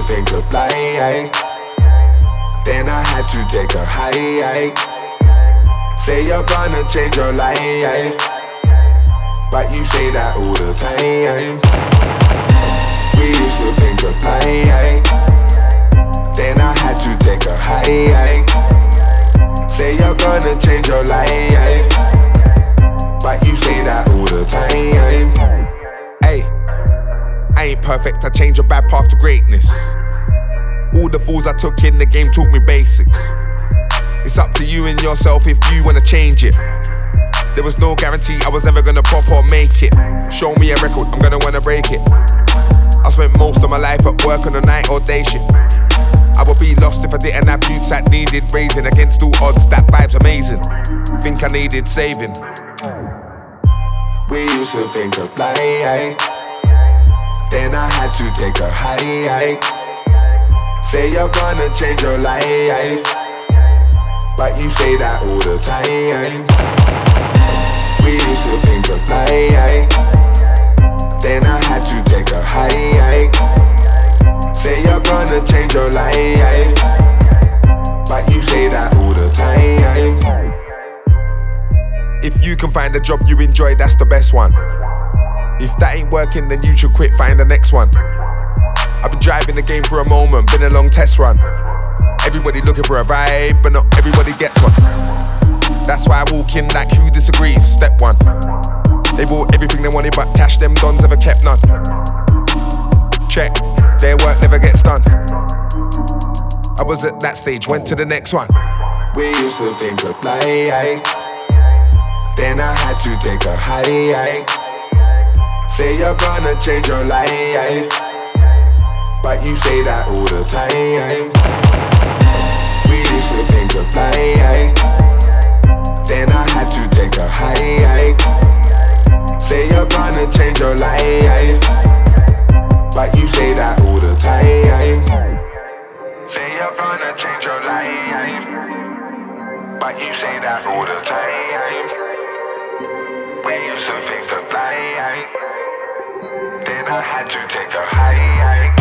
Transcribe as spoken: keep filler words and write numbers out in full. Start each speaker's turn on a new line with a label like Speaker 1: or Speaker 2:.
Speaker 1: think of flying, then I had to take a hike. Say you're gonna change your life, but you say that all the time. We used to think of flying, then I had to take a hike. Say you're gonna change your life, but you say that all the time. Hey, I ain't perfect, I changed a bad path to greatness. All the fools I took in the game taught me basics. It's up to you and yourself if you wanna change it. There was no guarantee I was ever gonna pop or make it. Show me a record, I'm gonna wanna break it. I spent most of my life at work on a night or day shift. I would be lost if I didn't have youths that needed raising. Against all odds, that vibe's amazing. Think I needed saving. We used to think of flying, then I had to take a hike. Say you're gonna change your life, but you say that all the time. We used to think of flying, then I had to take a hike. Say you're gonna change your life, but you say that all the time. If you can find a job you enjoy, that's the best one. If that ain't working, then you should quit, find the next one. I've been driving the game for a moment, been a long test run. Everybody looking for a vibe, but not everybody gets one. That's why I walk in like who disagrees, step one. They bought everything they wanted, but cash them dons never kept none. Check, their work never gets done. I was at that stage, went to the next one. We used to think of flying, then I had to take a hike. Say you're gonna change your life, but you say that all the time. We used to think of flying, then I had to take a hike. Say you're gonna change your life, but you say that all the time. Say you're gonna change your life, but you say that all the time. We used to think of flying, then I had to take a hike.